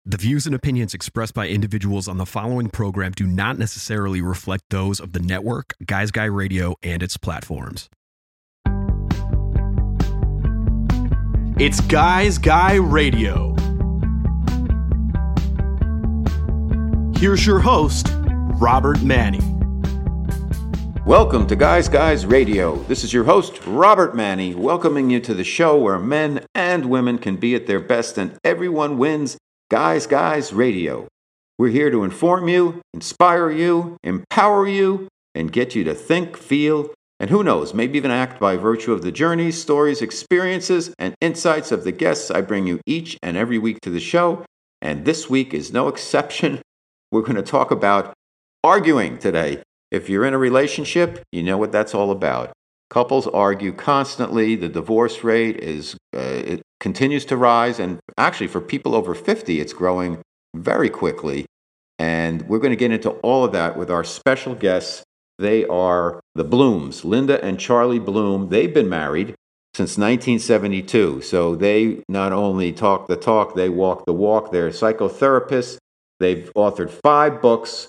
The views and opinions expressed by individuals on the following program do not necessarily reflect those of the network, Guys Guy Radio, and its platforms. It's Guys Guy Radio. Here's your host, Robert Manni. Welcome to Guys Guys Radio. This is your host, Robert Manni, welcoming you to the show where men and women can be at their best and everyone wins. Guys Guys Radio. We're here to inform you, inspire you, empower you, and get you to think, feel, and who knows, maybe even act by virtue of the journeys, stories, experiences, and insights of the guests I bring you each and every week to the show. And this week is no exception. We're going to talk about arguing today. If you're in a relationship, you know what that's all about. Couples argue constantly. The divorce rate it continues to rise. And actually, for people over 50, it's growing very quickly. And we're going to get into all of that with our special guests. They are the Blooms, Linda and Charlie Bloom. They've been married since 1972. So they not only talk the talk, they walk the walk. They're psychotherapists. They've authored 5 books.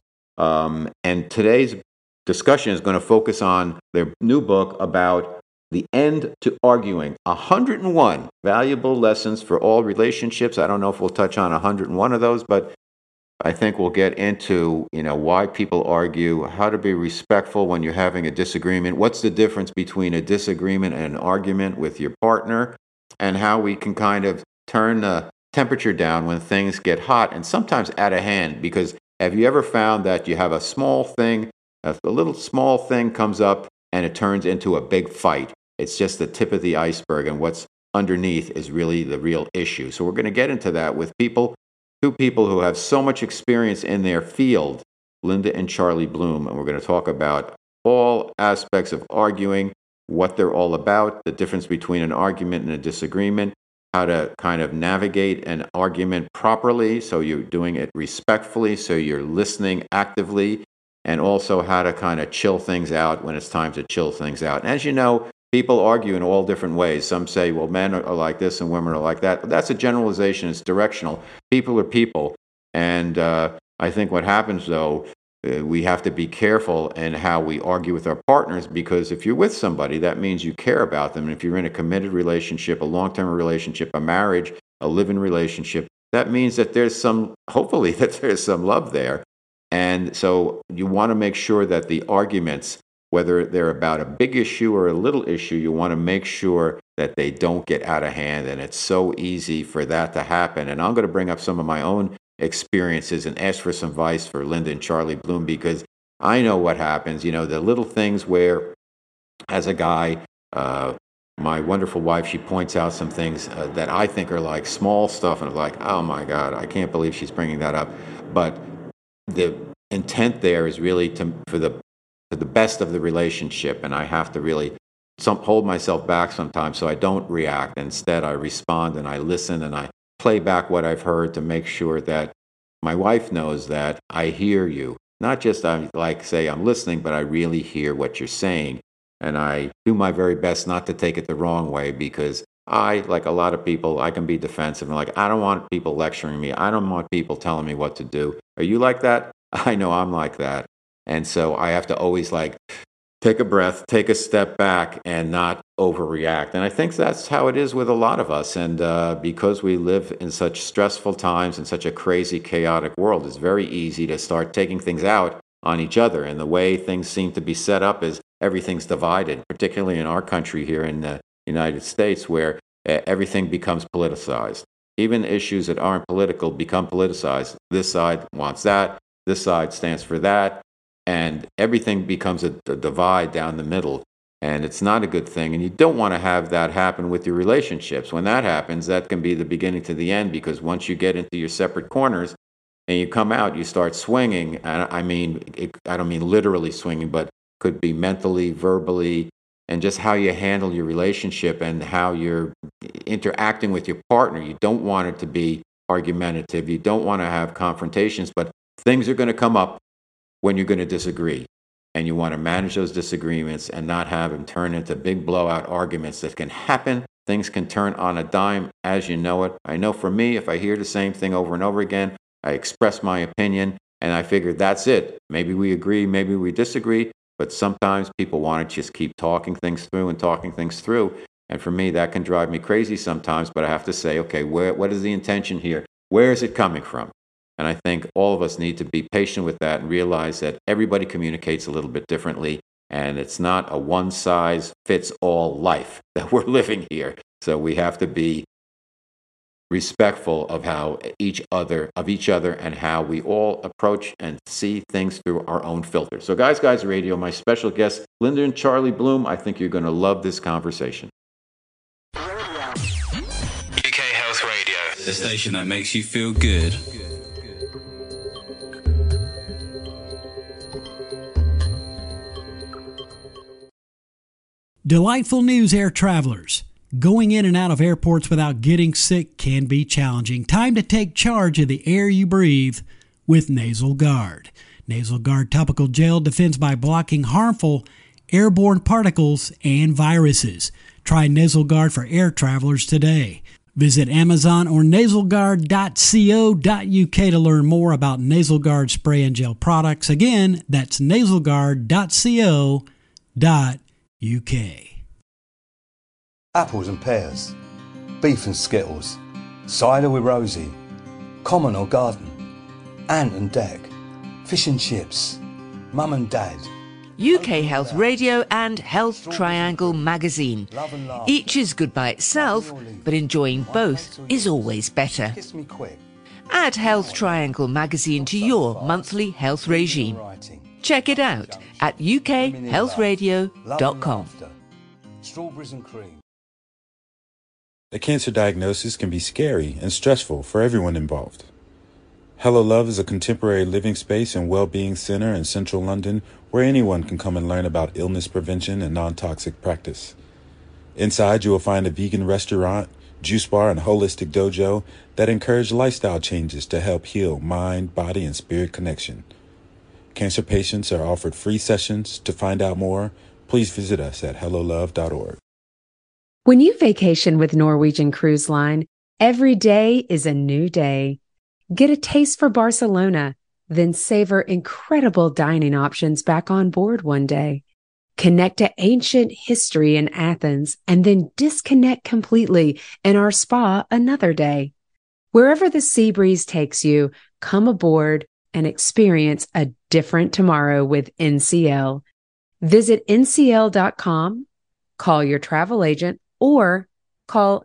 And today's discussion is going to focus on their new book about the end to arguing. 101 valuable lessons for all relationships. I don't know if we'll touch on 101 of those, but I think we'll get into, why people argue, how to be respectful when you're having a disagreement, what's the difference between a disagreement and an argument with your partner, and how we can kind of turn the temperature down when things get hot and sometimes out of hand. Because have you ever found that you have a little small thing comes up and it turns into a big fight? It's just the tip of the iceberg, and what's underneath is really the real issue. So we're going to get into that with two people who have so much experience in their field, Linda and Charlie Bloom, and we're going to talk about all aspects of arguing, what they're all about, the difference between an argument and a disagreement, how to kind of navigate an argument properly so you're doing it respectfully, so you're listening actively, and also how to kind of chill things out when it's time to chill things out. And as you know, people argue in all different ways. Some say, well, men are like this and women are like that. But that's a generalization. It's directional. People are people. And I think what happens, though, we have to be careful in how we argue with our partners, because if you're with somebody, that means you care about them. And if you're in a committed relationship, a long-term relationship, a marriage, a live-in relationship, that means that hopefully there's some love there. And so you want to make sure that the arguments, whether they're about a big issue or a little issue, you want to make sure that they don't get out of hand. And it's so easy for that to happen. And I'm going to bring up some of my own experiences and ask for some advice for Linda and Charlie Bloom, because I know what happens. The little things where, as a guy, my wonderful wife, she points out some things that I think are like small stuff. And I'm like, oh my God, I can't believe she's bringing that up. But the intent there is really for the best of the relationship, and I have to really hold myself back sometimes so I don't react. Instead, I respond and I listen and I play back what I've heard to make sure that my wife knows that I hear you. Not just I'm listening, but I really hear what you're saying, and I do my very best not to take it the wrong way, because like a lot of people, I can be defensive and I don't want people lecturing me. I don't want people telling me what to do. Are you like that? I know I'm like that. And so I have to always take a breath, take a step back, and not overreact. And I think that's how it is with a lot of us. And because we live in such stressful times in such a crazy, chaotic world, it's very easy to start taking things out on each other. And the way things seem to be set up is everything's divided, particularly in our country here in the United States, where everything becomes politicized. Even issues that aren't political become politicized. This side wants that. This side stands for that. And everything becomes a divide down the middle. And it's not a good thing. And you don't want to have that happen with your relationships. When that happens, that can be the beginning to the end, because once you get into your separate corners and you come out, you start swinging. And I don't mean literally swinging, but could be mentally, verbally, and just how you handle your relationship and how you're interacting with your partner. You don't want it to be argumentative. You don't want to have confrontations, but things are going to come up when you're going to disagree. And you want to manage those disagreements and not have them turn into big blowout arguments that can happen things can turn on a dime as you know it. I know for me, if I hear the same thing over and over again, I express my opinion, and I figure that's it. Maybe we agree, maybe we disagree, but sometimes people want to just keep talking things through. And for me, that can drive me crazy sometimes, but I have to say, okay, what is the intention here? Where is it coming from? And I think all of us need to be patient with that and realize that everybody communicates a little bit differently, and it's not a one-size-fits-all life that we're living here. So we have to be respectful of how each other and how we all approach and see things through our own filter. So Guys Radio, my special guests, Linda and Charlie Bloom, I think you're going to love this conversation. UK Health Radio, the station that makes you feel good. Delightful news, air travelers. Going in and out of airports without getting sick can be challenging. Time to take charge of the air you breathe with Nasal Guard. Nasal Guard topical gel defends by blocking harmful airborne particles and viruses. Try Nasal Guard for air travelers today. Visit Amazon or nasalguard.co.uk to learn more about Nasal Guard spray and gel products. Again, that's nasalguard.co.uk. Apples and pears, beef and skittles, cider with Rosie, common or garden, ant and deck, fish and chips, mum and dad. UK Health Radio and Health Triangle magazine. Each is good by itself, but enjoying both is always better. Kiss me quick. Add Health Triangle magazine to your monthly health regime. Check it out at ukhealthradio.com. Strawberries and cream. A cancer diagnosis can be scary and stressful for everyone involved. Hello Love is a contemporary living space and well-being center in central London where anyone can come and learn about illness prevention and non-toxic practice. Inside, you will find a vegan restaurant, juice bar, and holistic dojo that encourage lifestyle changes to help heal mind, body, and spirit connection. Cancer patients are offered free sessions. To find out more, please visit us at hellolove.org. When you vacation with Norwegian Cruise Line, every day is a new day. Get a taste for Barcelona, then savor incredible dining options back on board one day. Connect to ancient history in Athens, and then disconnect completely in our spa another day. Wherever the sea breeze takes you, come aboard and experience a different tomorrow with NCL. Visit ncl.com, call your travel agent, or call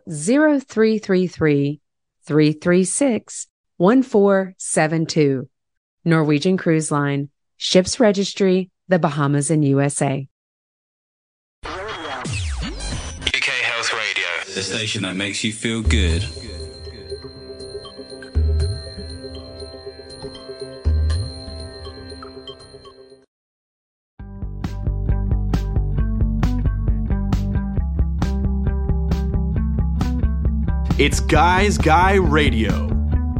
0333-336-1472. Norwegian Cruise Line. Ships registry, the Bahamas and USA. UK Health Radio, the station that makes you feel good. It's Guys Guy Radio.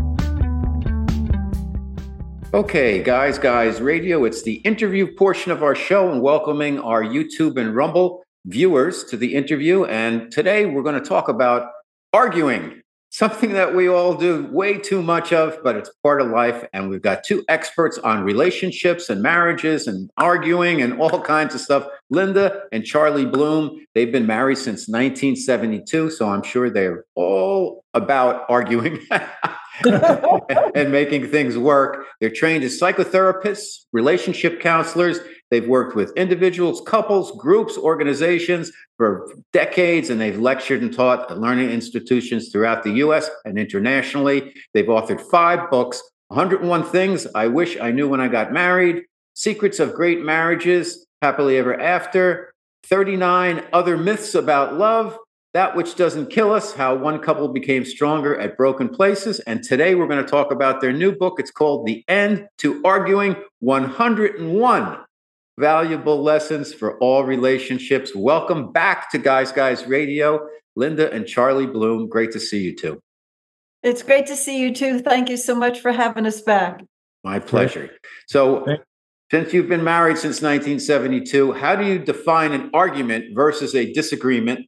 Okay, Guys Radio, it's the interview portion of our show and welcoming our YouTube and Rumble viewers to the interview. And today we're going to talk about arguing, something that we all do way too much of, but it's part of life. And we've got two experts on relationships and marriages and arguing and all kinds of stuff. Linda and Charlie Bloom, they've been married since 1972, so I'm sure they're all about arguing and making things work. They're trained as psychotherapists, relationship counselors. They've worked with individuals, couples, groups, organizations for decades, and they've lectured and taught at learning institutions throughout the U.S. and internationally. They've authored 5 books, 101 Things I Wish I Knew When I Got Married, Secrets of Great Marriages, Happily Ever After, 39 Other Myths About Love, That Which Doesn't Kill Us, How One Couple Became Stronger at Broken Places. And today we're going to talk about their new book. It's called The End to Arguing, 101 Valuable Lessons for All Relationships. Welcome back to Guys Radio. Linda and Charlie Bloom, great to see you two. It's great to see you too. Thank you so much for having us back. My pleasure. So, since you've been married since 1972, how do you define an argument versus a disagreement?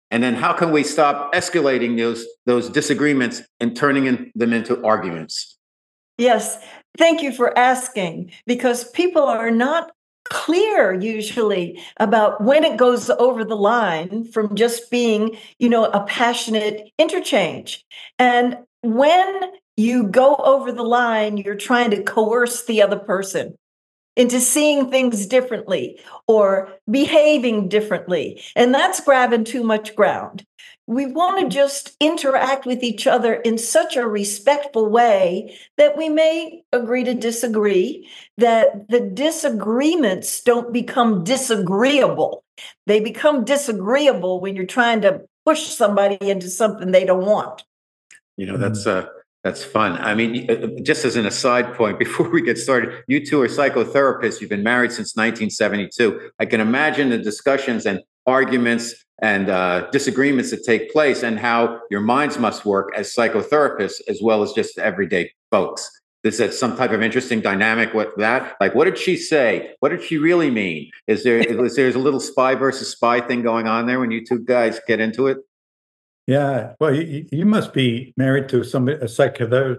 And then how can we stop escalating those disagreements and turning them into arguments? Yes, thank you for asking, because people are not clear usually about when it goes over the line from just being, a passionate interchange. And when you go over the line, you're trying to coerce the other person into seeing things differently or behaving differently. And that's grabbing too much ground. We want to just interact with each other in such a respectful way that we may agree to disagree, that the disagreements don't become disagreeable. They become disagreeable when you're trying to push somebody into something they don't want. That's fun. I mean, just as an aside point, before we get started, you two are psychotherapists. You've been married since 1972. I can imagine the discussions and arguments and disagreements that take place and how your minds must work as psychotherapists as well as just everyday folks. Is that some type of interesting dynamic with that? Like, what did she say? What did she really mean? Is there a little spy versus spy thing going on there when you two guys get into it? Yeah, well, you must be married to a psychotherapist.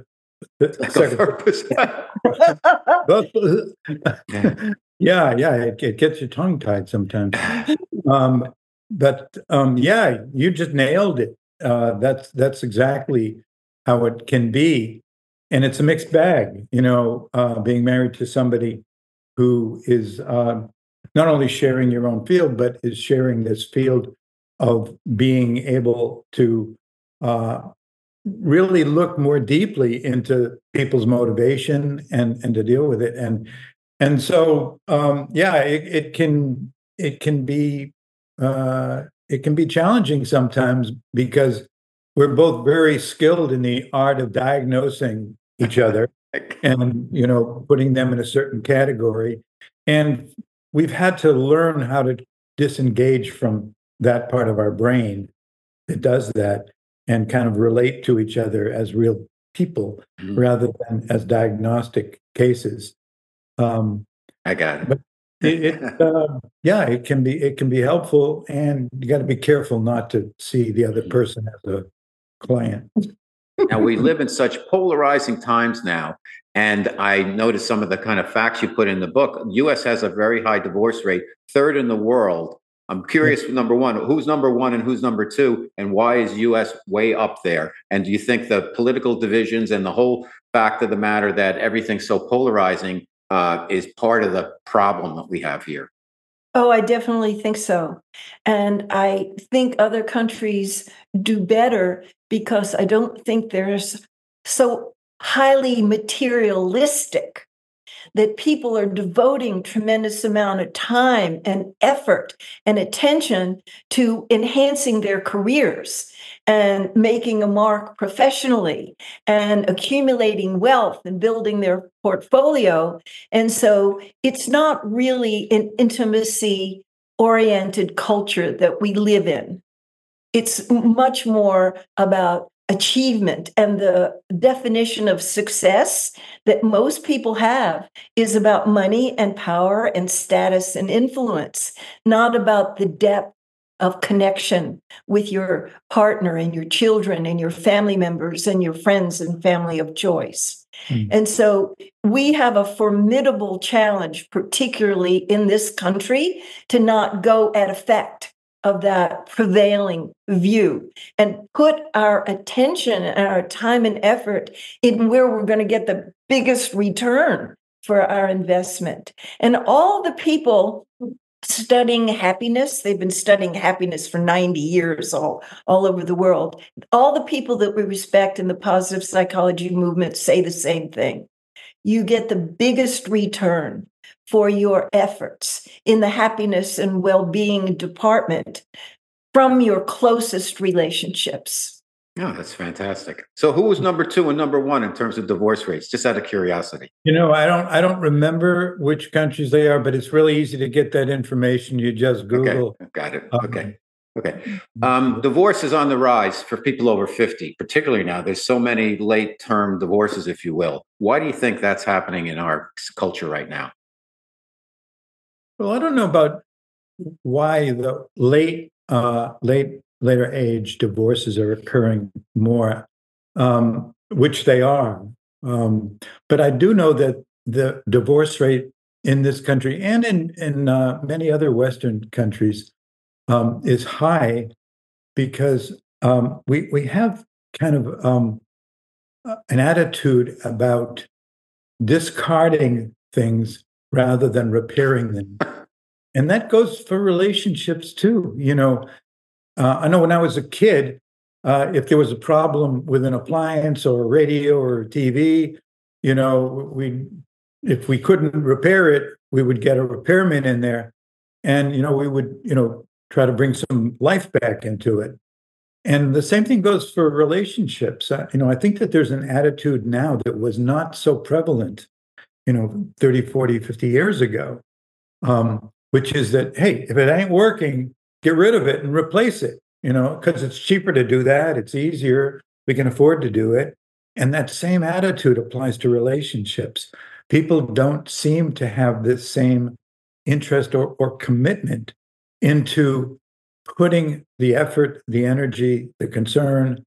Yeah, it gets your tongue tied sometimes. Yeah, you just nailed it. That's exactly how it can be, and it's a mixed bag. Being married to somebody who is not only sharing your own field, but is sharing this field of being able to really look more deeply into people's motivation and to deal with it. And so, it can be challenging sometimes because we're both very skilled in the art of diagnosing each other and, putting them in a certain category. And we've had to learn how to disengage from that part of our brain that does that and kind of relate to each other as real people rather than as diagnostic cases. I got it. But it can be helpful, and you got to be careful not to see the other person as a client. Now, we live in such polarizing times now, and I noticed some of the kind of facts you put in the book. The U.S. has a very high divorce rate, third in the world. I'm curious, number one, who's number one and who's number two, and why is U.S. way up there? And do you think the political divisions and the whole fact of the matter that everything's so polarizing is part of the problem that we have here? Oh, I definitely think so. And I think other countries do better because I don't think they're so highly materialistic that people are devoting tremendous amount of time and effort and attention to enhancing their careers and making a mark professionally and accumulating wealth and building their portfolio. And so it's not really an intimacy-oriented culture that we live in. It's much more about achievement, and the definition of success that most people have is about money and power and status and influence, not about the depth of connection with your partner and your children and your family members and your friends and family of choice. And so we have a formidable challenge, particularly in this country, to not go at effect of that prevailing view and put our attention and our time and effort in where we're going to get the biggest return for our investment. And all the people studying happiness, they've been studying happiness for 90 years all over the world. All the people that we respect in the positive psychology movement say the same thing. You get the biggest return for your efforts in the happiness and well-being department from your closest relationships. Oh, that's fantastic. So who was number two and number one in terms of divorce rates? Just out of curiosity. I don't remember which countries they are, but it's really easy to get that information. You just Google. Okay, got it. Okay. Divorce is on the rise for people over 50, particularly now. There's so many late-term divorces, if you will. Why do you think that's happening in our culture right now? Well, I don't know about why the late later age, divorces are occurring more, which they are. But I do know that the divorce rate in this country and in many other Western countries is high because we have kind of an attitude about discarding things rather than repairing them. And that goes for relationships too. I know when I was a kid, if there was a problem with an appliance or a radio or a TV, if we couldn't repair it, we would get a repairman in there, and we would try to bring some life back into it. And the same thing goes for relationships. I think that there's an attitude now that was not so prevalent, 30, 40, 50 years ago, which is that, hey, if it ain't working, get rid of it and replace it, because it's cheaper to do that. It's easier. We can afford to do it. And that same attitude applies to relationships. People don't seem to have this same interest or commitment into putting the effort, the energy, the concern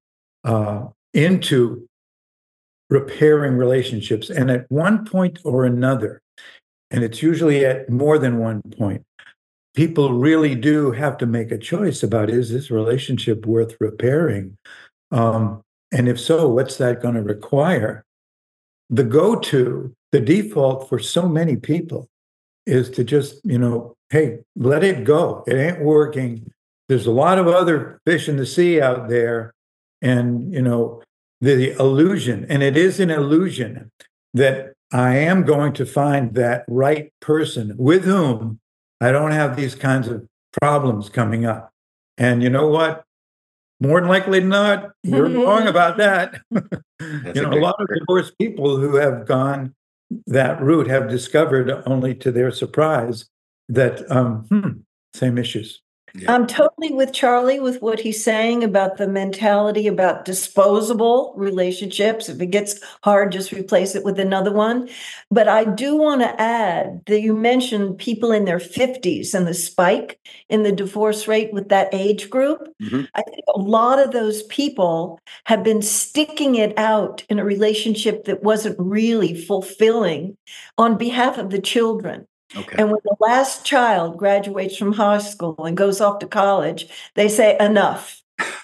into repairing relationships. And at one point or another, and it's usually at more than one point, people really do have to make a choice about, is this relationship worth repairing? And if so, what's that going to require? The go-to, the default for so many people is to just, hey, let it go. It ain't working. There's a lot of other fish in the sea out there. And, the illusion, and it is an illusion, that I am going to find that right person with whom I don't have these kinds of problems coming up. And you know what? More than likely than not, you're wrong about that. A lot of divorced people who have gone that route have discovered, only to their surprise, that same issues. Yeah. I'm totally with Charlie with what he's saying about the mentality about disposable relationships. If it gets hard, just replace it with another one. But I do want to add that you mentioned people in their 50s and the spike in the divorce rate with that age group. Mm-hmm. I think a lot of those people have been sticking it out in a relationship that wasn't really fulfilling on behalf of the children. Okay. And when the last child graduates from high school and goes off to college, they say enough.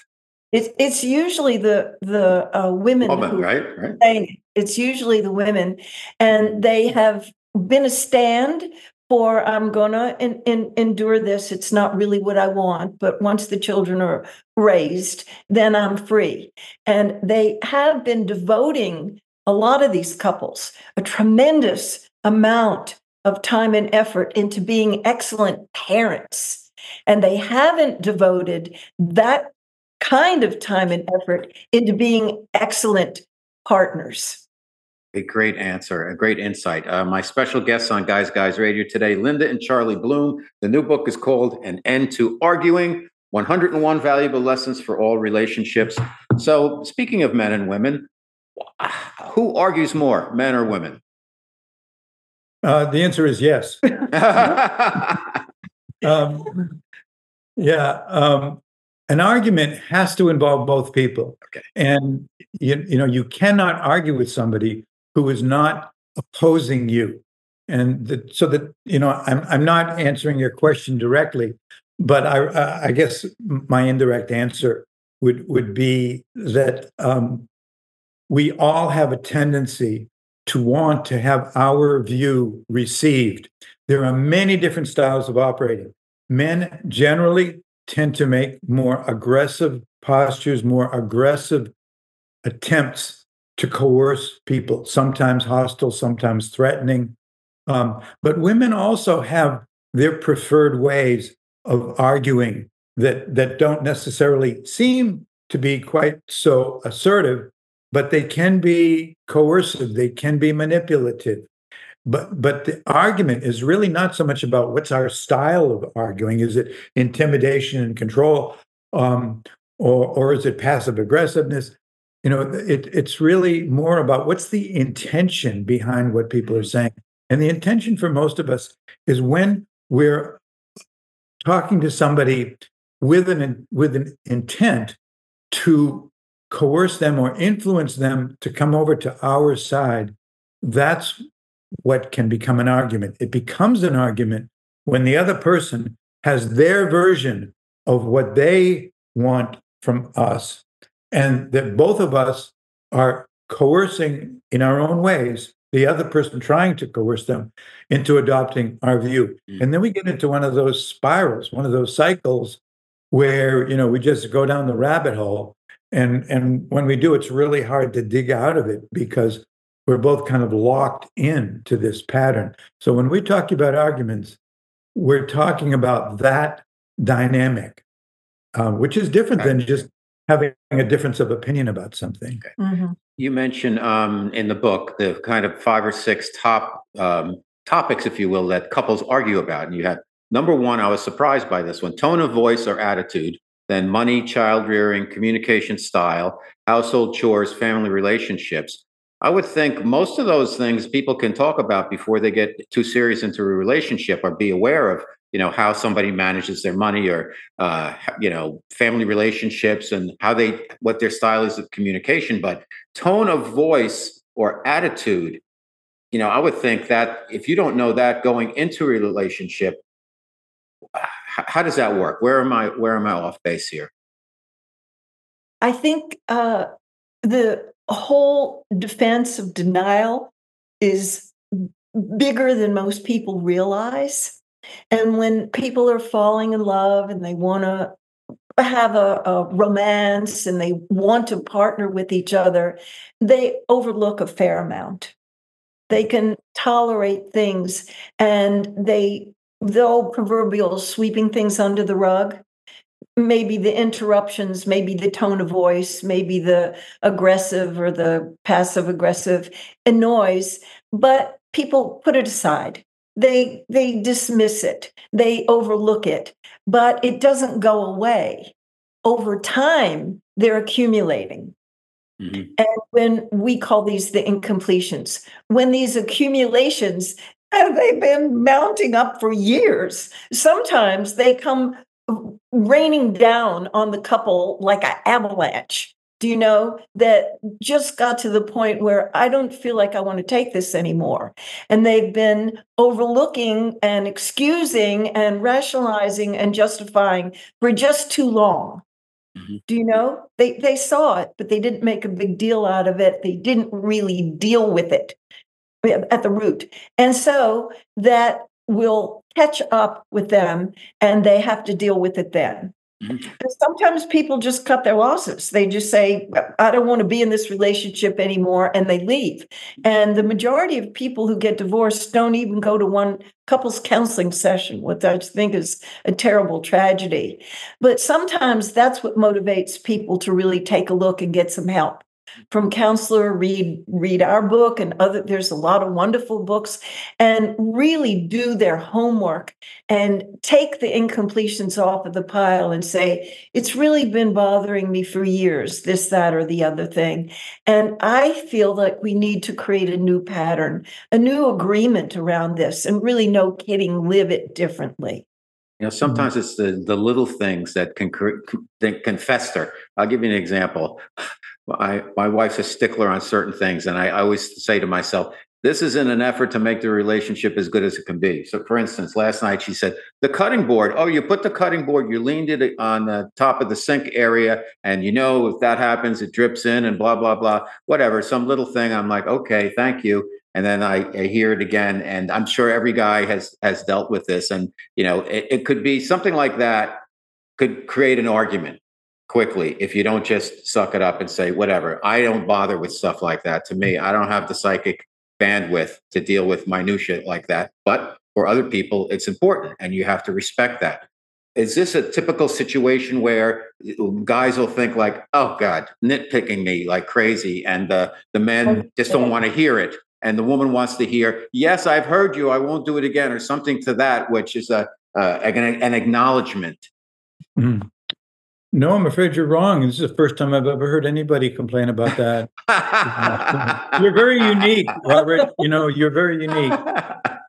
It's usually the women who right? Saying it. It's usually the women, and they have been a stand for I'm gonna endure this. It's not really what I want, but once the children are raised, then I'm free. And they have been devoting, a lot of these couples, a tremendous amount of time and effort into being excellent parents. And they haven't devoted that kind of time and effort into being excellent partners. A great answer, a great insight. My special guests on Guys Radio today, Linda and Charlie Bloom. The new book is called An End to Arguing, 101 Valuable Lessons for All Relationships. So speaking of men and women, who argues more, men or women? The answer is yes. An argument has to involve both people. Okay. And you cannot argue with somebody who is not opposing you. And I'm not answering your question directly, but I guess my indirect answer would be that we all have a tendency to want to have our view received. There are many different styles of operating. Men generally tend to make more aggressive postures, more aggressive attempts to coerce people, sometimes hostile, sometimes threatening. But women also have their preferred ways of arguing that don't necessarily seem to be quite so assertive, but they can be coercive, they can be manipulative. But the argument is really not so much about what's our style of arguing. Is it intimidation and control, or is it passive aggressiveness? It's really more about what's the intention behind what people are saying. And the intention for most of us is when we're talking to somebody with an intent to coerce them or influence them to come over to our side, that's what can become an argument. It becomes an argument when the other person has their version of what they want from us, and that both of us are coercing in our own ways the other person, trying to coerce them into adopting our view. And then we get into one of those spirals, one of those cycles where, we just go down the rabbit hole. And when we do, it's really hard to dig out of it because we're both kind of locked into this pattern. So when we talk about arguments, we're talking about that dynamic, which is different than just having a difference of opinion about something. Mm-hmm. You mentioned in the book the kind of 5 or 6 top topics, if you will, that couples argue about. And you had number 1, I was surprised by this one, tone of voice or attitude, then money, child rearing, communication style, household chores, family relationships. I would think most of those things people can talk about before they get too serious into a relationship, or be aware of, how somebody manages their money, or, family relationships, and what their style is of communication. But tone of voice or attitude, I would think that if you don't know that going into a relationship, how does that work? Where am I off base here? I think the whole defense of denial is bigger than most people realize. And when people are falling in love and they want to have a romance and they want to partner with each other, they overlook a fair amount. They can tolerate things, and they'll proverbial sweeping things under the rug. Maybe the interruptions, maybe the tone of voice, maybe the aggressive or the passive aggressive annoys, but people put it aside. They dismiss it. They overlook it, but it doesn't go away. Over time, they're accumulating. Mm-hmm. And when we call these the incompletions, when these accumulations, they've been mounting up for years. Sometimes they come raining down on the couple like an avalanche. Do you know that just got to the point where I don't feel like I want to take this anymore? And they've been overlooking and excusing and rationalizing and justifying for just too long. Mm-hmm. Do you know? They saw it, but they didn't make a big deal out of it. They didn't really deal with it at the root. And so that will catch up with them, and they have to deal with it then. Mm-hmm. Sometimes people just cut their losses. They just say, I don't want to be in this relationship anymore, and they leave. And the majority of people who get divorced don't even go to one couples counseling session, which I think is a terrible tragedy. But sometimes that's what motivates people to really take a look and get some help from counselor, read our book and there's a lot of wonderful books, and really do their homework and take the incompletions off of the pile and say, it's really been bothering me for years, this, that, or the other thing. And I feel like we need to create a new pattern, a new agreement around this, and really, no kidding, live it differently. Sometimes it's the little things that can fester. I'll give you an example. My wife's a stickler on certain things, and I always say to myself, this is in an effort to make the relationship as good as it can be. So, for instance, last night she said, the cutting board, you put the cutting board, you leaned it on the top of the sink area, and if that happens, it drips in and blah, blah, blah, whatever, some little thing. I'm like, okay, thank you. And then I hear it again, and I'm sure every guy has dealt with this. And, it could be something like that could create an argument quickly if you don't just suck it up and say, whatever, I don't bother with stuff like that. To me, I don't have the psychic bandwidth to deal with minutia like that. But for other people, it's important, and you have to respect that. Is this a typical situation where guys will think like, oh God, nitpicking me like crazy, and the men just don't want to hear it, and the woman wants to hear, yes, I've heard you, I won't do it again, or something to that, which is an acknowledgement? Mm. No, I'm afraid you're wrong. This is the first time I've ever heard anybody complain about that. You're very unique, Robert. You're very unique.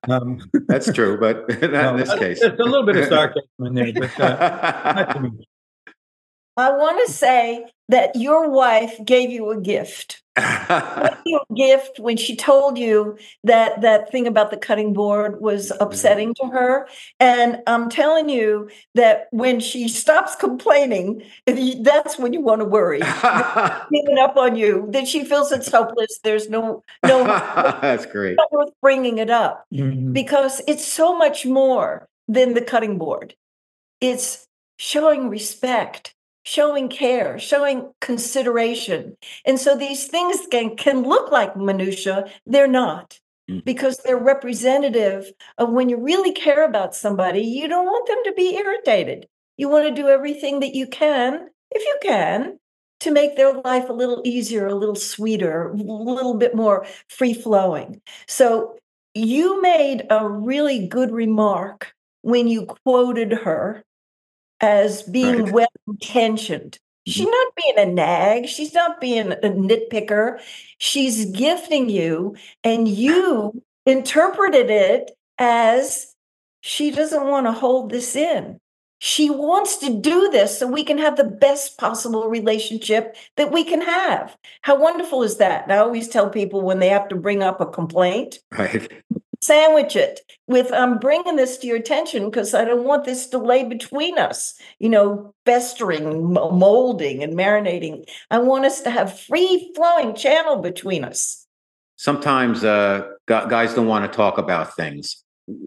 That's true, but not in this case. There's a little bit of sarcasm in there, but not too much. I want to say that your wife gave you a gift. Gave you a gift when she told you that thing about the cutting board was upsetting to her. And I'm telling you that when she stops complaining, that's when you want to worry. Giving up on you, that she feels it's hopeless. There's no That's great. not worth bringing it up Mhm. because it's so much more than the cutting board. It's showing respect, showing care, showing consideration. And so these things can look like minutia. They're not, because they're representative of when you really care about somebody, you don't want them to be irritated. You want to do everything that you can, if you can, to make their life a little easier, a little sweeter, a little bit more free flowing. So you made a really good remark when you quoted her as being Right. well intentioned. She's not being a nag. She's not being a nitpicker. She's gifting you, and you interpreted it as she doesn't want to hold this in. She wants to do this so we can have the best possible relationship that we can have. How wonderful is that? And I always tell people when they have to bring up a complaint, Right. sandwich it with I'm bringing this to your attention because I don't want this to lay between us, festering, molding and marinating. I want us to have free flowing channel between us. Sometimes guys don't want to talk about things.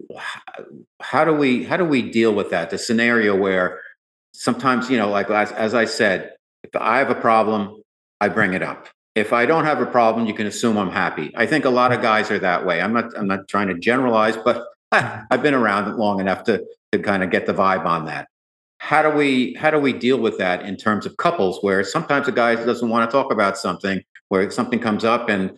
How do we deal with that? The scenario where sometimes, like as I said, if I have a problem, I bring it up. If I don't have a problem, you can assume I'm happy. I think a lot of guys are that way. I'm not trying to generalize, but I've been around it long enough to kind of get the vibe on that. How do we deal with that in terms of couples where sometimes a guy doesn't want to talk about something, where something comes up and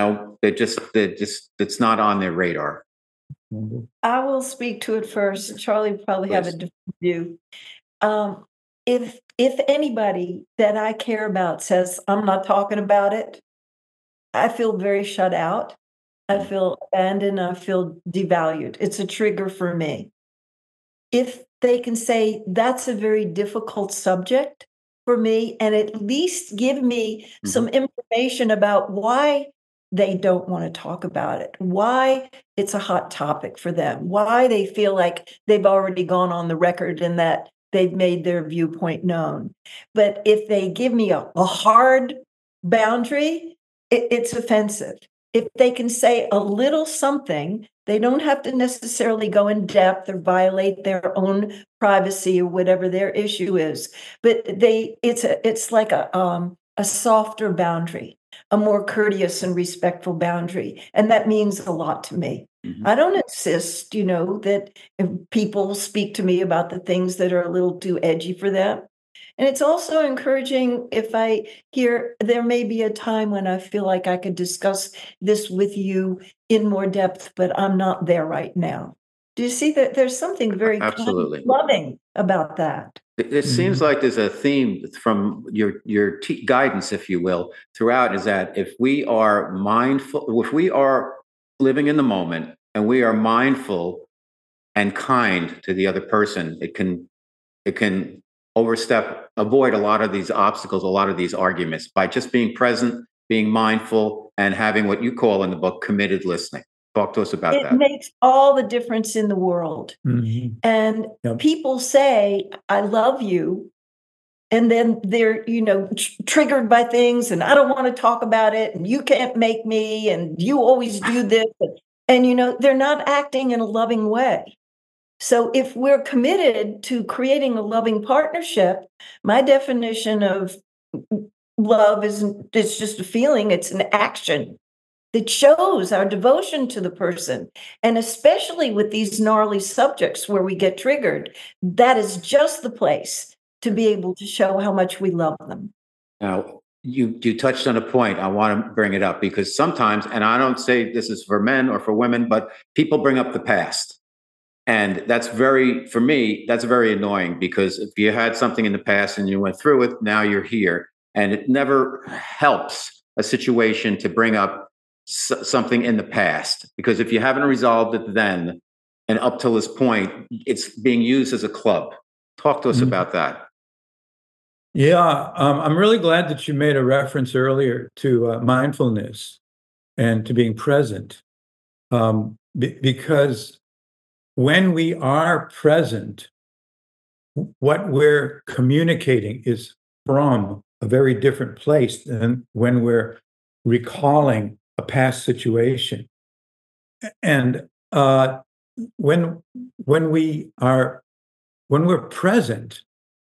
it's not on their radar? I will speak to it first. Charlie will probably have a different view. If anybody that I care about says I'm not talking about it, I feel very shut out. I feel abandoned. I feel devalued. It's a trigger for me. If they can say that's a very difficult subject for me, and at least give me some information about why they don't want to talk about it, why it's a hot topic for them, why they feel like they've already gone on the record and that they've made their viewpoint known. But if they give me a hard boundary, it's offensive. If they can say a little something, they don't have to necessarily go in depth or violate their own privacy or whatever their issue is. But it's like a softer boundary, a more courteous and respectful boundary. And that means a lot to me. I don't insist, that if people speak to me about the things that are a little too edgy for them. And it's also encouraging if I hear there may be a time when I feel like I could discuss this with you in more depth, but I'm not there right now. Do you see that there's something very Absolutely loving about that? It seems like there's a theme from your guidance, if you will, throughout, is that if we are mindful, if we are living in the moment and we are mindful and kind to the other person, it can avoid a lot of these obstacles, a lot of these arguments by just being present, being mindful, and having what you call in the book committed listening. Talk to us about that. It makes all the difference in the world. And people say, I love you. And then they're, triggered by things and I don't want to talk about it. And you can't make me. And you always do this. And, they're not acting in a loving way. So if we're committed to creating a loving partnership, my definition of love it's just a feeling, it's an action that shows our devotion to the person. And especially with these gnarly subjects where we get triggered, that is just the place to be able to show how much we love them. Now, you touched on a point. I want to bring it up because sometimes, and I don't say this is for men or for women, but people bring up the past. And for me, that's very annoying because if you had something in the past and you went through it, now you're here. And it never helps a situation to bring up something in the past? Because if you haven't resolved it then, and up till this point, it's being used as a club. Talk to us about that. Yeah, I'm really glad that you made a reference earlier to mindfulness and to being present, because when we are present, what we're communicating is from a very different place than when we're recalling a past situation. And when we're present,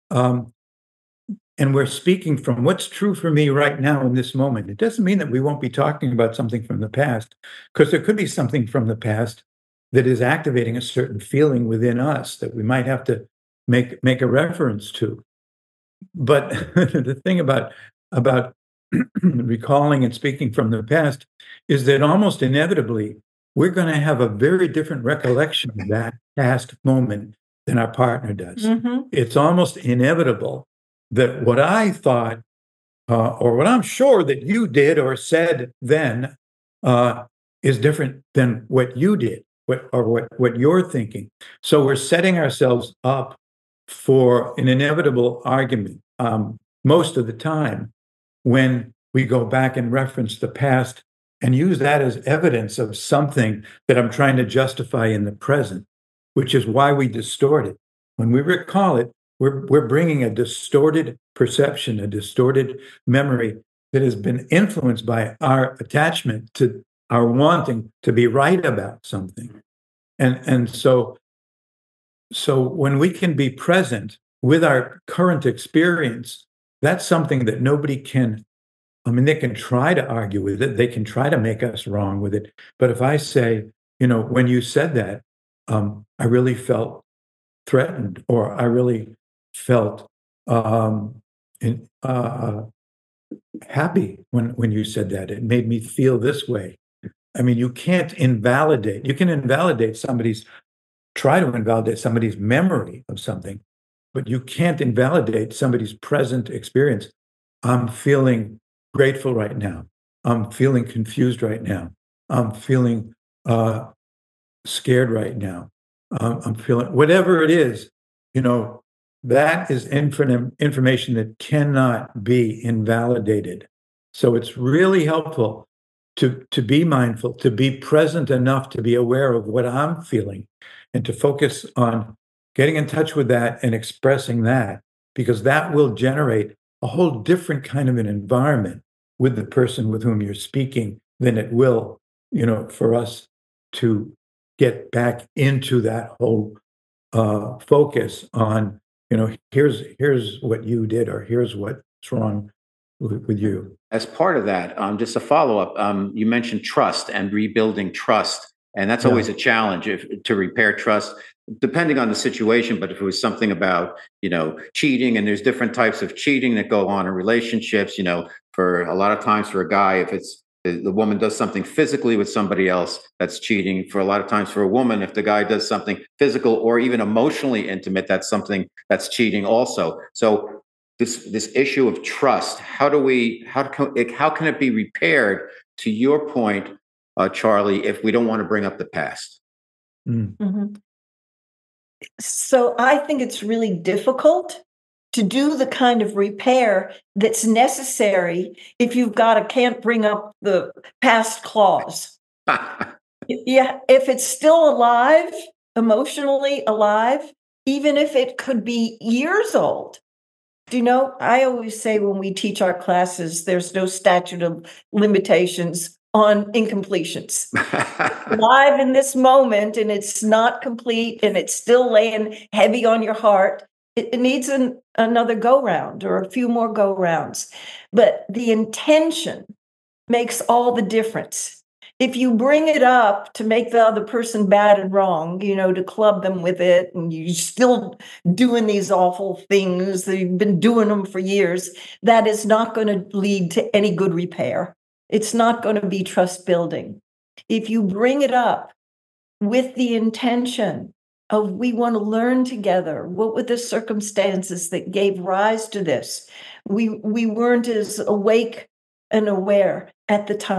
and we're speaking from what's true for me right now in this moment, it doesn't mean that we won't be talking about something from the past, because there could be something from the past that is activating a certain feeling within us that we might have to make a reference to. But the thing about recalling and speaking from the past is that almost inevitably we're going to have a very different recollection of that past moment than our partner does. Mm-hmm. It's almost inevitable that what I thought, or what I'm sure that you did or said then, is different than what you did, what you're thinking. So we're setting ourselves up for an inevitable argument most of the time when we go back and reference the past and use that as evidence of something that I'm trying to justify in the present, which is why we distort it. When we recall it, we're bringing a distorted perception, a distorted memory that has been influenced by our attachment to our wanting to be right about something. And so when we can be present with our current experience, that's something that nobody can, they can try to argue with it. They can try to make us wrong with it. But if I say, when you said that, I really felt threatened, or I really felt happy when you said that. It made me feel this way. You can't invalidate. You can try to invalidate somebody's memory of something, but you can't invalidate somebody's present experience. I'm feeling grateful right now. I'm feeling confused right now. I'm feeling scared right now. I'm feeling whatever it is, that is information that cannot be invalidated. So it's really helpful to be mindful, to be present enough to be aware of what I'm feeling, and to focus on getting in touch with that and expressing that, because that will generate a whole different kind of an environment with the person with whom you're speaking than it will, for us to get back into that whole focus on, here's what you did, or here's what's wrong with you. As part of that, just a follow-up, you mentioned trust and rebuilding trust, and that's always a challenge to repair trust, depending on the situation. But if it was something about, cheating, and there's different types of cheating that go on in relationships, for a lot of times for a guy, if it's the woman does something physically with somebody else, that's cheating. For a lot of times for a woman, if the guy does something physical or even emotionally intimate, that's something that's cheating also. So this issue of trust, how can it be repaired, to your point, Charlie, if we don't want to bring up the past? Mm-hmm. So I think it's really difficult to do the kind of repair that's necessary if you've got a can't bring up the past clause. Yeah, if it's still alive, emotionally alive, even if it could be years old. I always say when we teach our classes, there's no statute of limitations on incompletions. Live in this moment, and it's not complete, and it's still laying heavy on your heart. It needs another go-round, or a few more go-rounds. But the intention makes all the difference. If you bring it up to make the other person bad and wrong, to club them with it, and you're still doing these awful things that you've been doing them for years, that is not going to lead to any good repair. It's not going to be trust building. If you bring it up with the intention of, we want to learn together, what were the circumstances that gave rise to this? We weren't as awake and aware at the time.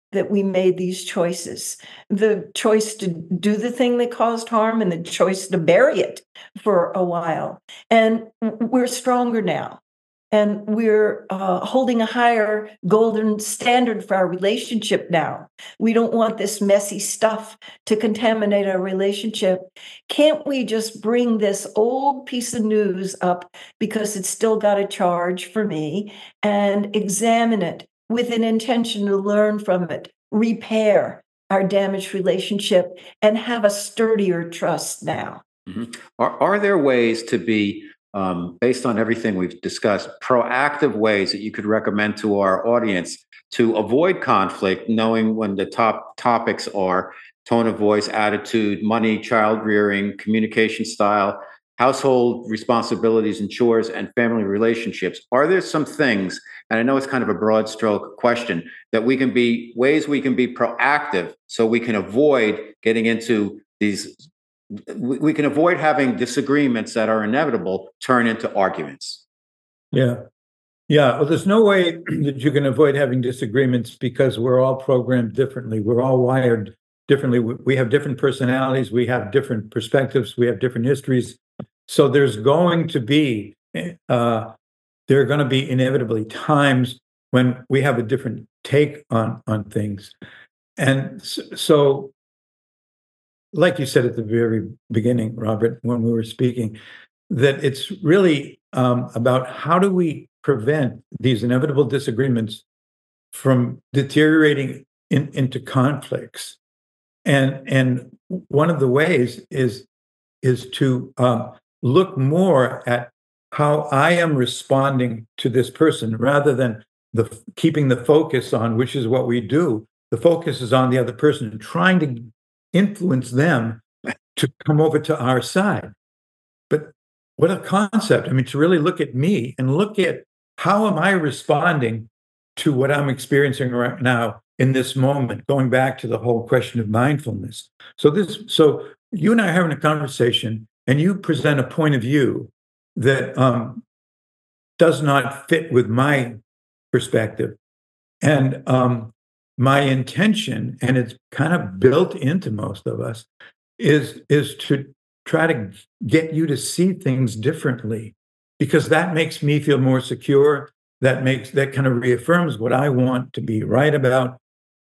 that we made these choices. The choice to do the thing that caused harm and the choice to bury it for a while. And we're stronger now. And we're holding a higher golden standard for our relationship now. We don't want this messy stuff to contaminate our relationship. Can't we just bring this old piece of news up because it's still got a charge for me and examine it with an intention to learn from it, repair our damaged relationship, and have a sturdier trust now? Mm-hmm. Are there ways to be, based on everything we've discussed, proactive ways that you could recommend to our audience to avoid conflict, knowing when the top topics are tone of voice, attitude, money, child rearing, communication style, household responsibilities and chores, and family relationships? Are there some things, and I know it's kind of a broad stroke question, that we can be proactive so we can avoid getting into these, we can avoid having disagreements that are inevitable turn into arguments? Yeah. Well, there's no way that you can avoid having disagreements because we're all programmed differently. We're all wired differently. We have different personalities. We have different perspectives. We have different histories. So there's going to be, there are going to be inevitably times when we have a different take on things. And so, like you said at the very beginning, Robert, when we were speaking, that it's really about how do we prevent these inevitable disagreements from deteriorating into conflicts. And one of the ways is to look more at how I am responding to this person rather than keeping the focus on, which is what we do. The focus is on the other person and trying to influence them to come over to our side. But what a concept. I mean, to really look at me and look at how am I responding to what I'm experiencing right now in this moment, going back to the whole question of mindfulness. So you and I are having a conversation and you present a point of view that does not fit with my perspective. And my intention, and it's kind of built into most of us, is to try to get you to see things differently, because that makes me feel more secure. That kind of reaffirms what I want to be right about.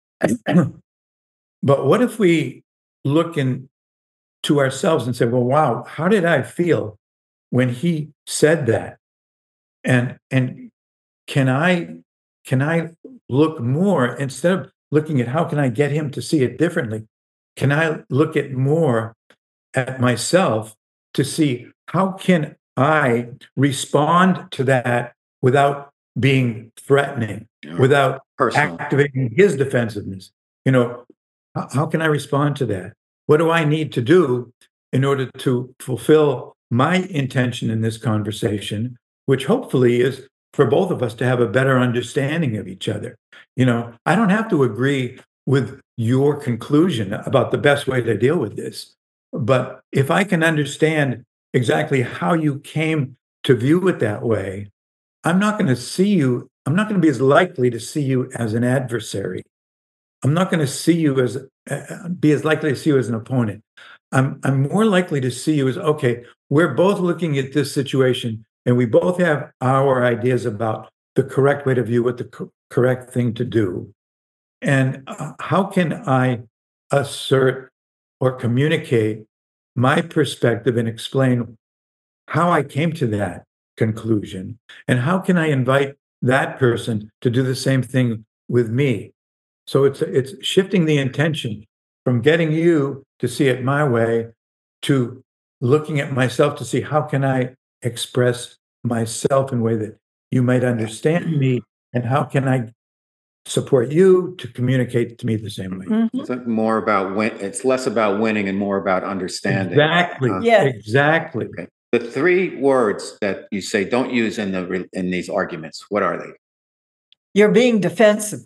But what if we look into ourselves and say, well, wow, how did I feel when he said that? And can I look more, instead of looking at how can I get him to see it differently, can I look at more at myself to see how can I respond to that without being threatening, without activating his defensiveness? How can I respond to that? What do I need to do in order to fulfill my intention in this conversation, which hopefully is for both of us to have a better understanding of each other? I don't have to agree with your conclusion about the best way to deal with this, but if I can understand exactly how you came to view it that way, I'm not going to be as likely to see you as an adversary. I'm not going to see you be as likely to see you as an opponent. I'm more likely to see you as, okay, we're both looking at this situation and we both have our ideas about the correct way to view it, the correct thing to do. And how can I assert or communicate my perspective and explain how I came to that conclusion? And how can I invite that person to do the same thing with me? So it's shifting the intention from getting you to see it my way to looking at myself to see how can I express myself in a way that you might understand me, and how can I support you to communicate to me the same way. Mm-hmm. It's more about it's less about winning and more about understanding. Exactly. Exactly. Okay. The 3 words that you say don't use in these arguments, what are they? You're being defensive.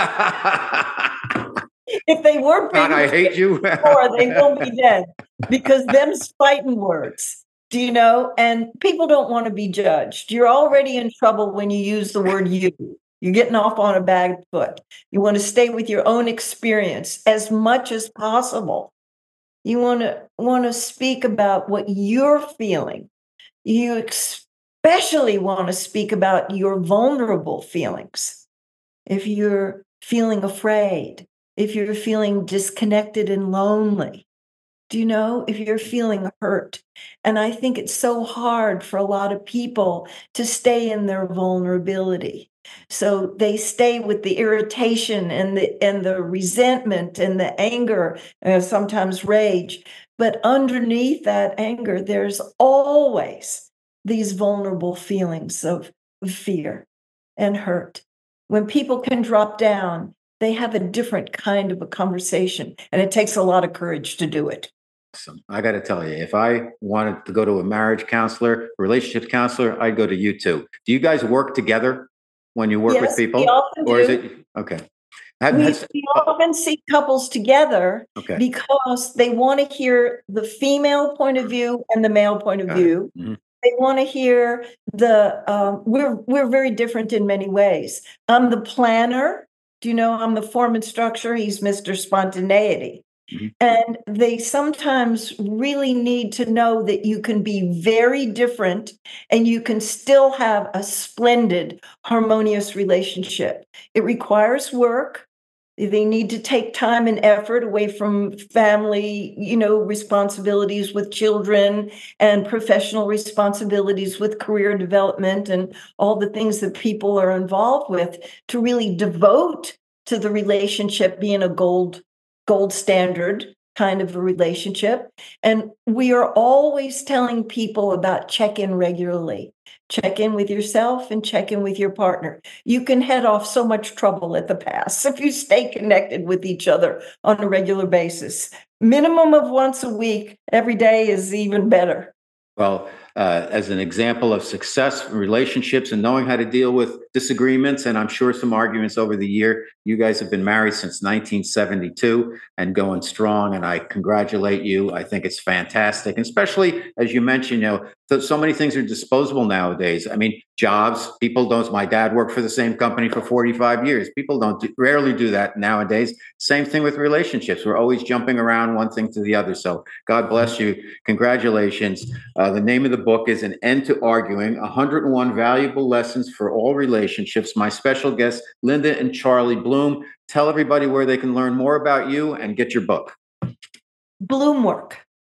If they weren't being God, I hate you. they will be dead, because them's fighting words. Do you know? And people don't want to be judged. You're already in trouble when you use the word you. You're getting off on a bad foot. You want to stay with your own experience as much as possible. You want to speak about what you're feeling. You especially want to speak about your vulnerable feelings. If you're feeling afraid, if you're feeling disconnected and lonely, if you're feeling hurt. And I think it's so hard for a lot of people to stay in their vulnerability. So they stay with the irritation and the resentment and the anger, sometimes rage. But underneath that anger, there's always these vulnerable feelings of fear and hurt. When people can drop down, they have a different kind of a conversation, and it takes a lot of courage to do it. I got to tell you, if I wanted to go to a marriage counselor, relationship counselor, I'd go to you two. Do you guys work together when you work with people? We often or do. Is it okay? We often see couples together because they want to hear the female point of view and the male point of view. Mm-hmm. They want to hear we're very different in many ways. I'm the planner. I'm the form and structure. He's Mr. Spontaneity. Mm-hmm. And they sometimes really need to know that you can be very different and you can still have a splendid, harmonious relationship. It requires work. They need to take time and effort away from family, responsibilities with children and professional responsibilities with career development and all the things that people are involved with to really devote to the relationship being a gold standard kind of a relationship. And we are always telling people about check in regularly. Check in with yourself and check in with your partner. You can head off so much trouble at the pass if you stay connected with each other on a regular basis. Minimum of once a week, every day is even better. Well, as an example of success in relationships and knowing how to deal with disagreements, and I'm sure some arguments over the year, you guys have been married since 1972 and going strong, and I congratulate you. I think it's fantastic, and especially, as you mentioned, so many things are disposable nowadays. I mean, jobs, people don't. My dad worked for the same company for 45 years. People rarely do that nowadays. Same thing with relationships. We're always jumping around one thing to the other. So God bless you. Congratulations. The name of the book is An End to Arguing, 101 Valuable Lessons for All Relationships. My special guests, Linda and Charlie Bloom. Tell everybody where they can learn more about you and get your book. Bloomwork.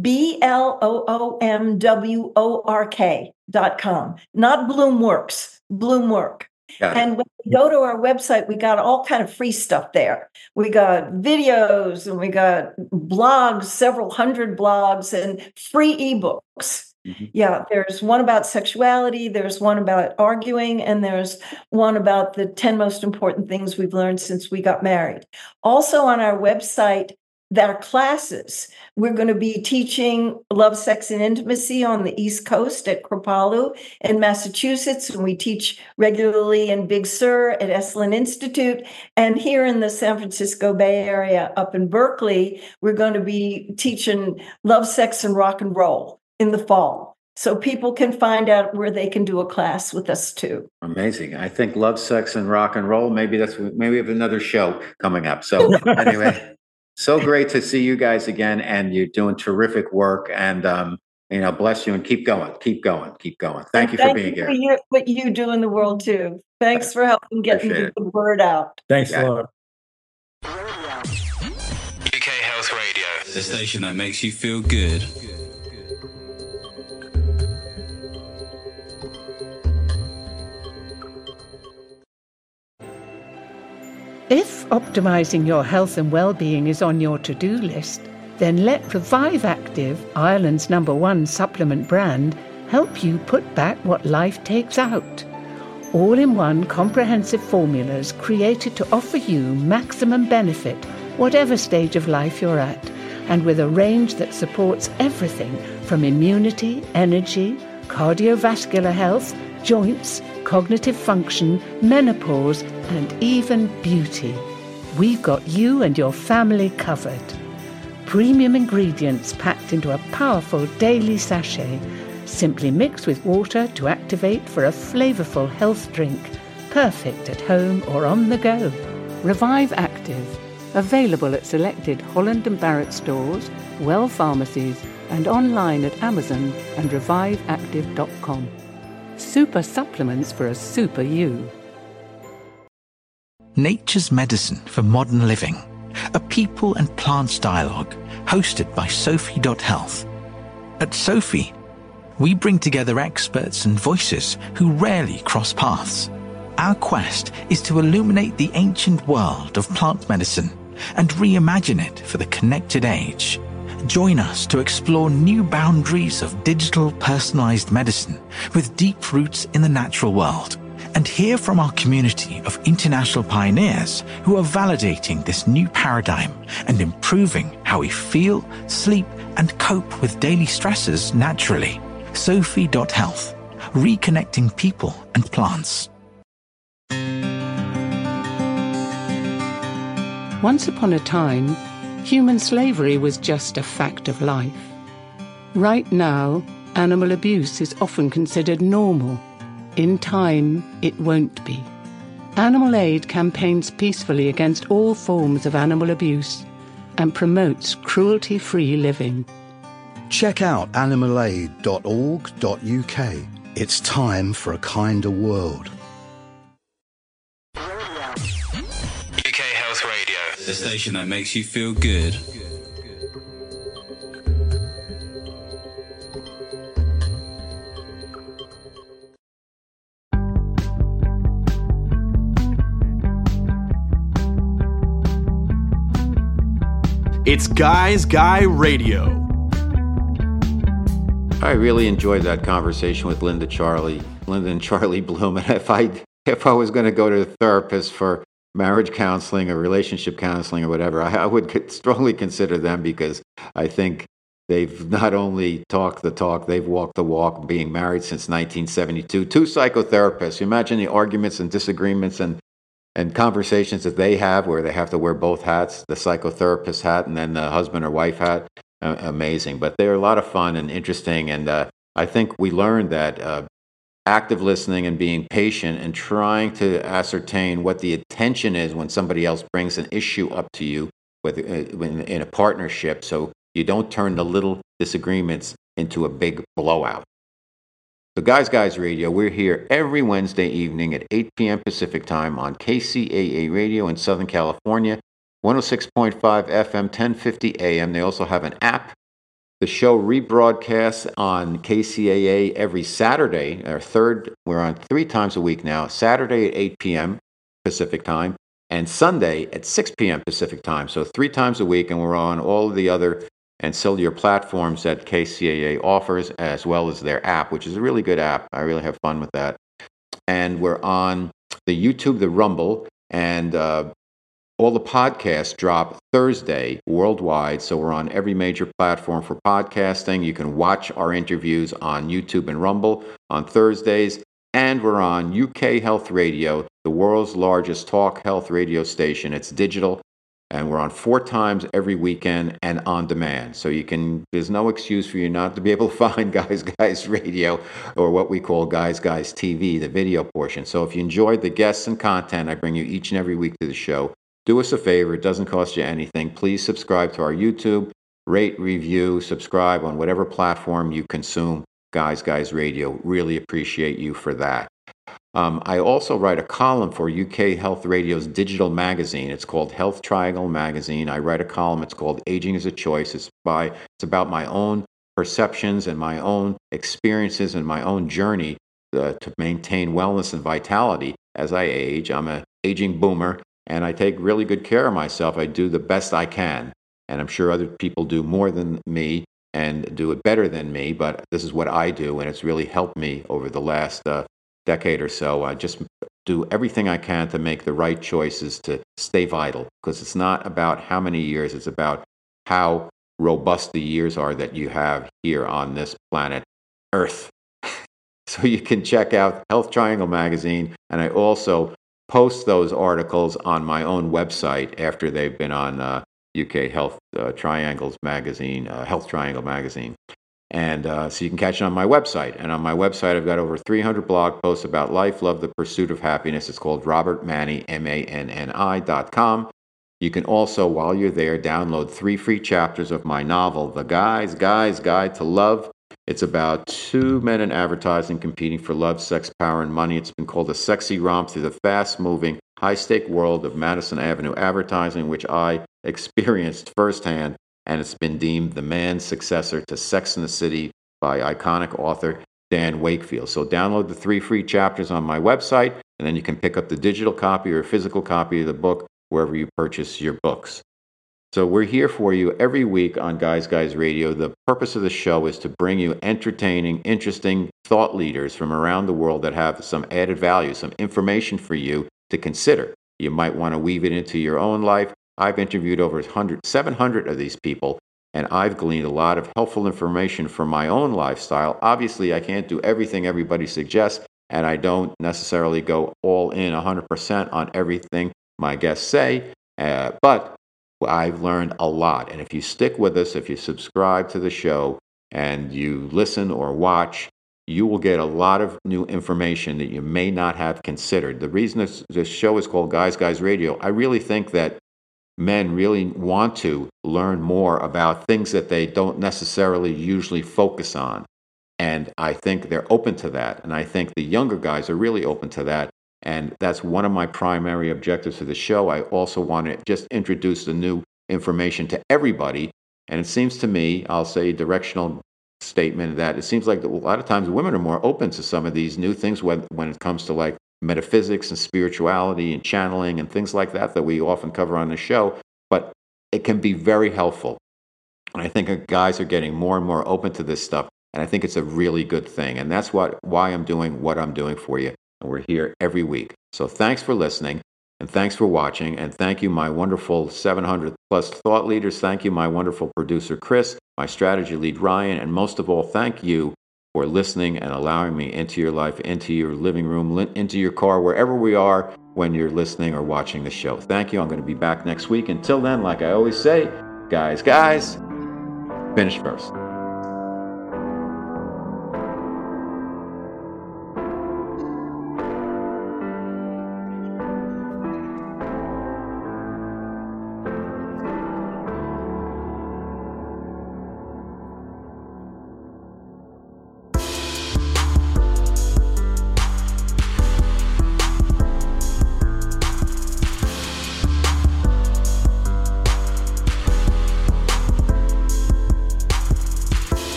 BLOOMWORK.com. Not Bloomworks, Bloomwork. And when we go to our website, we got all kind of free stuff there. We got videos and we got blogs, several hundred blogs and free ebooks. Mm-hmm. Yeah, there's one about sexuality, there's one about arguing, and there's one about the 10 most important things we've learned since we got married. Also on our website, our classes. We're going to be teaching Love, Sex, and Intimacy on the East Coast at Kripalu in Massachusetts, and we teach regularly in Big Sur at Esalen Institute. And here in the San Francisco Bay Area, up in Berkeley, we're going to be teaching Love, Sex, and Rock and Roll in the fall. So people can find out where they can do a class with us too. Amazing. I think Love, Sex, and Rock and Roll, maybe we have another show coming up. So anyway. So great to see you guys again, and you're doing terrific work. And bless you, and keep going. Thank you for being here. What you do in the world too. Thanks for helping getting the word out. Thanks a lot. UK Health Radio, the station that makes you feel good. If optimising your health and well-being is on your to-do list, then let Revive Active, Ireland's #1 supplement brand, help you put back what life takes out. All-in-one comprehensive formulas created to offer you maximum benefit, whatever stage of life you're at, and with a range that supports everything from immunity, energy, cardiovascular health, joints, cognitive function, menopause, and even beauty. We've got you and your family covered. Premium ingredients packed into a powerful daily sachet. Simply mix with water to activate for a flavourful health drink, perfect at home or on the go. Revive Active, available at selected Holland & Barrett stores, Well pharmacies, and online at Amazon and reviveactive.com. Super supplements for a super you. Nature's Medicine for Modern Living, a people and plants dialogue hosted by Sophie.Health. At Sophie, we bring together experts and voices who rarely cross paths. Our quest is to illuminate the ancient world of plant medicine and reimagine it for the connected age. Join us to explore new boundaries of digital personalized medicine with deep roots in the natural world, and hear from our community of international pioneers who are validating this new paradigm and improving how we feel, sleep, and cope with daily stresses naturally. Sophie.Health, reconnecting people and plants. Once upon a time, human slavery was just a fact of life. Right now, animal abuse is often considered normal. In time, it won't be. Animal Aid campaigns peacefully against all forms of animal abuse and promotes cruelty-free living. Check out animalaid.org.uk. It's time for a kinder world. UK Health Radio, the station that makes you feel good. It's Guys Guy Radio. I really enjoyed that conversation with Linda and Charlie Bloom. And if I was going to go to a therapist for marriage counseling or relationship counseling or whatever, I would strongly consider them, because I think they've not only talked the talk, they've walked the walk, being married since 1972. Two psychotherapists. You imagine the arguments and disagreements and conversations that they have, where they have to wear both hats, the psychotherapist hat and then the husband or wife hat. Amazing. But they're a lot of fun and interesting. And I think we learned that active listening and being patient and trying to ascertain what the intention is when somebody else brings an issue up to you in a partnership, so you don't turn the little disagreements into a big blowout. So Guys Radio, we're here every Wednesday evening at 8 p.m. Pacific Time on KCAA Radio in Southern California, 106.5 FM, 1050 AM. They also have an app. The show rebroadcasts on KCAA every Saturday. We're on 3 times a week now. Saturday at 8 p.m. Pacific Time and Sunday at 6 p.m. Pacific Time. So 3 times a week, and we're on all of the other ancillary platforms that KCAA offers, as well as their app, which is a really good app. I really have fun with that. And we're on the YouTube, the Rumble, and all the podcasts drop Thursday worldwide, so we're on every major platform for podcasting. You can watch our interviews on YouTube and Rumble on Thursdays, and we're on UK Health Radio, the world's largest talk health radio station. It's digital, and we're on 4 times every weekend and on demand. So there's no excuse for you not to be able to find Guys Radio, or what we call Guys TV, the video portion. So if you enjoyed the guests and content I bring you each and every week to the show, do us a favor. It doesn't cost you anything. Please subscribe to our YouTube, rate, review, subscribe on whatever platform you consume Guys Radio. Really appreciate you for that. I also write a column for UK Health Radio's digital magazine. It's called Health Triangle Magazine. I write a column. It's called Aging is a Choice. It's about my own perceptions and my own experiences and my own journey to maintain wellness and vitality as I age. I'm an aging boomer, and I take really good care of myself. I do the best I can, and I'm sure other people do more than me and do it better than me, but this is what I do, and it's really helped me over the last decade or so. I just do everything I can to make the right choices to stay vital, because it's not about how many years, it's about how robust the years are that you have here on this planet Earth. So you can check out Health Triangle Magazine, and I also post those articles on my own website after they've been on UK Health Triangles Magazine, Health Triangle Magazine. And so you can catch it on my website. And on my website, I've got over 300 blog posts about life, love, the pursuit of happiness. It's called robertmanni, MANNI.com. You can also, while you're there, download 3 free chapters of my novel, The Guy's Guide to Love. It's about 2 men in advertising competing for love, sex, power, and money. It's been called a sexy romp through the fast-moving, high-stake world of Madison Avenue advertising, which I experienced firsthand, and it's been deemed the man's successor to Sex and the City by iconic author Dan Wakefield. So download the 3 free chapters on my website, and then you can pick up the digital copy or physical copy of the book wherever you purchase your books. So we're here for you every week on Guys Radio. The purpose of the show is to bring you entertaining, interesting thought leaders from around the world that have some added value, some information for you to consider. You might want to weave it into your own life. I've interviewed over 700 of these people, and I've gleaned a lot of helpful information for my own lifestyle. Obviously, I can't do everything everybody suggests, and I don't necessarily go all in 100% on everything my guests say, but I've learned a lot. And if you stick with us, if you subscribe to the show and you listen or watch, you will get a lot of new information that you may not have considered. The reason this show is called Guys Radio, I really think that men really want to learn more about things that they don't necessarily usually focus on. And I think they're open to that. And I think the younger guys are really open to that. And that's one of my primary objectives for the show. I also want to just introduce the new information to everybody. And it seems to me, I'll say a directional statement, that it seems like a lot of times women are more open to some of these new things when it comes to like metaphysics and spirituality and channeling and things like that we often cover on the show. But it can be very helpful. And I think guys are getting more and more open to this stuff. And I think it's a really good thing. And that's why I'm doing what I'm doing for you. And we're here every week. So thanks for listening, and thanks for watching, and thank you, my wonderful 700-plus thought leaders. Thank you, my wonderful producer, Chris, my strategy lead, Ryan, and most of all, thank you for listening and allowing me into your life, into your living room, into your car, wherever we are when you're listening or watching the show. Thank you. I'm going to be back next week. Until then, like I always say, guys, finish first.